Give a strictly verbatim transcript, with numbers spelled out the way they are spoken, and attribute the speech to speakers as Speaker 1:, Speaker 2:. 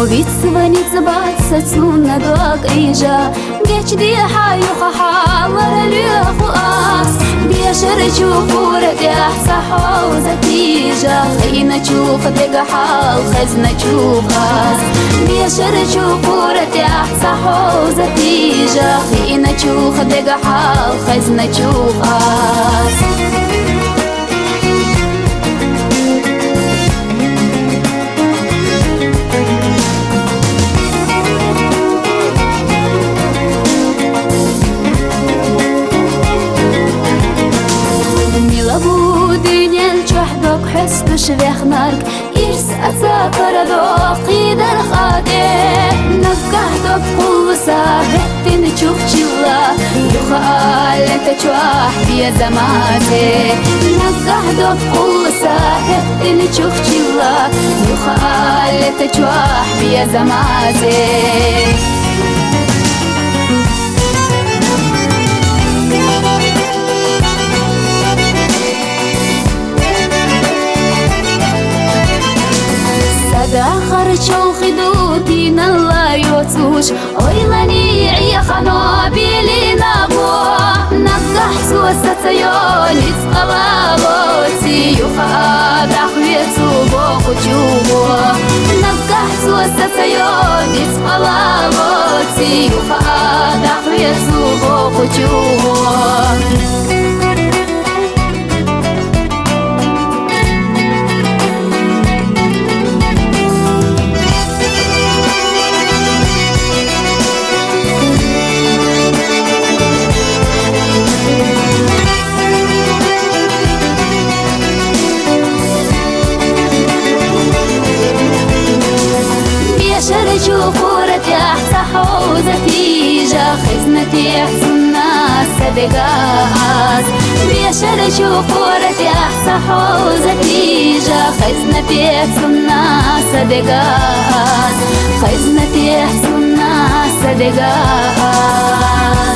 Speaker 1: وبيتسبني تبعت دوق إيجا جيش دي حايو خحاور اليوخ وآس دي شرشو فورة أحسا حوزة تيجا خينا تشوف دقا حال خزنا تشوف آس دي شرشو فورة أحسا حوزة تيجا خينا تشوف دقا حال خزنا تشوف آس حسبش بيخنارك يرسى سافر ذوقي در خادم نفقه دوك قوة سابت نشوف جوا يخال انت تشوح بيا زماتي نفقه دوك قوة سابت نشوف جوا يخال انت تشوح بيا زماتي آخر شوخي دوتي نلا يوتوش ويلاني عيا خانو بيلي نابو نقح سوى ستيوني تقلابوتي يخاد أخويتو بوكو جوبو نقح سوى ستيوني تقلابوتي يخاد أخويتو بوكو جوبو شوفورتي أحسا حوزتي جا خزنتي أحسن الناس دقاس بيشر شوفورتي أحسا حوزتي جا خزنتي أحسن الناس دقاس خزنتي أحسن الناس دقاس